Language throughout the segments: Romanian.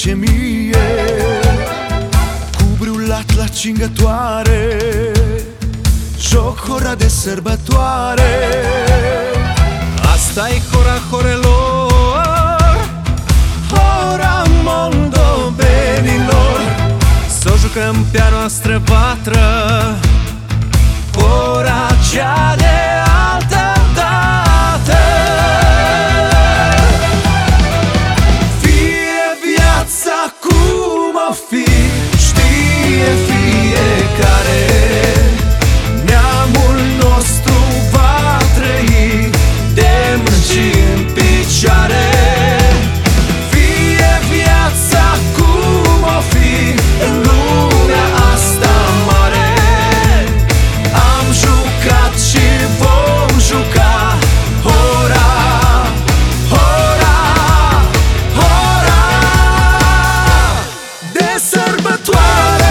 place mie, cu brulat la cingătoare, joc ora de sărbătoare. Asta-i hora horelor, Ora moldovenilor, s-o jucăm pe-a noastră vatră, ora cea de altă dată. Fie viața cum o fi, știe fiecare, neamul nostru va trăi de mânci în picioare. Fie viața cum o fi, în lumea asta mare, am jucat și vom juca ora, ora, ora de sărbătoare.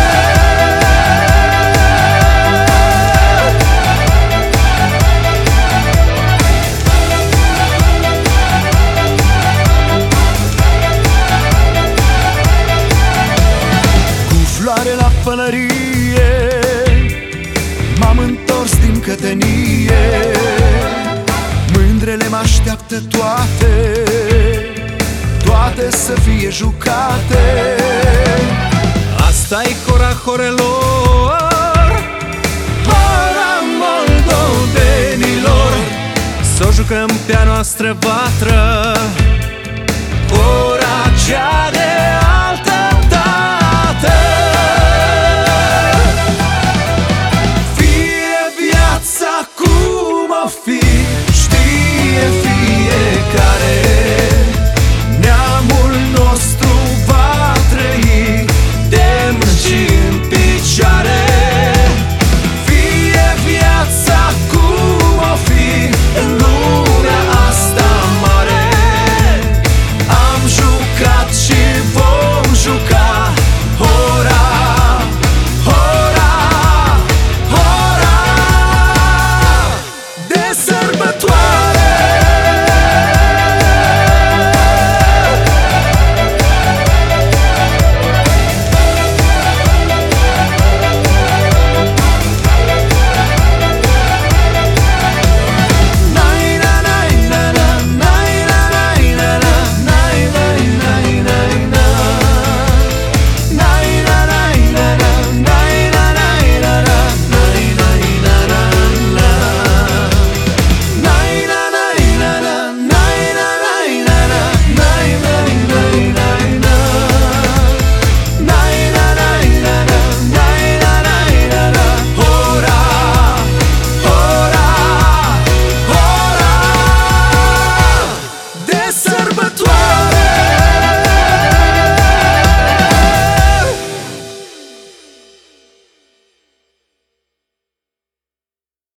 Floare la pălărie, m-am întors din cătănie, mândrele mă-așteaptă toate, toate să fie jucate. asta-i hora horelor, Ora moldovenilor, s-o jucăm pe-a noastră vatră,